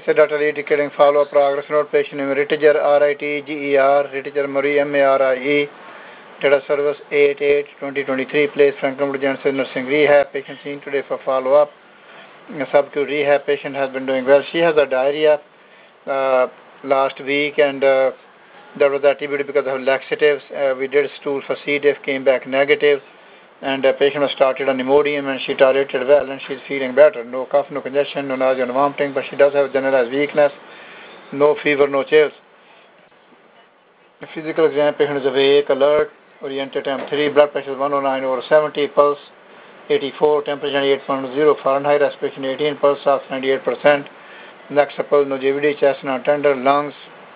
Namaste, Dr. Lee, indicating follow-up progress note. Patient name Rittiger, R-I-T-G-E-R, Rittiger Marie, M-A-R-I-E. Date of service 8/8/2023. Place Franklin Genesis Nursing Rehab. Patient seen today for follow-up. Subacute rehab. Patient has been doing well. She has a diarrhea last week, and that was attributed because of laxatives. We did stool for C. diff, came back negative, and the patient was started on Imodium, and she tolerated well, and she's feeling better. No cough, no congestion, no nausea, no vomiting, but she does have generalized weakness, no fever, no chills. The physical exam, patient is awake, alert, oriented M3, blood pressure is 109/70, pulse 84, temperature 8.0 Fahrenheit, respiration 18, pulse off 98%, neck supple, no JVD, chest not tender, lungs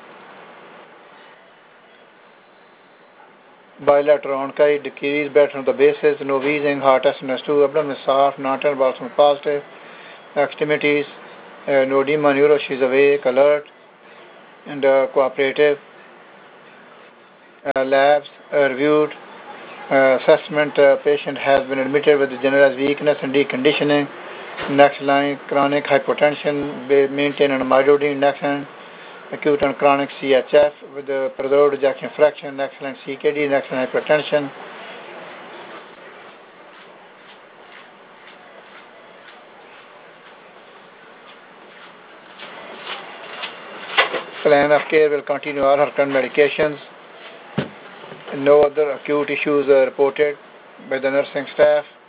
bilateral onkai, decrease better on the basis, no wheezing, heart test S2, abdomen is soft, not tender, balsam positive, extremities, no edema, neuro, she's awake, alert, and cooperative. Labs reviewed. Assessment, patient has been admitted with generalized weakness and deconditioning. Next line, chronic hypotension, maintain and amyloidine. Next line, acute and chronic CHF with preserved ejection fraction. Next line, CKD. Next line, hypertension. Plan of care will continue all her current medications. No other acute issues are reported by the nursing staff.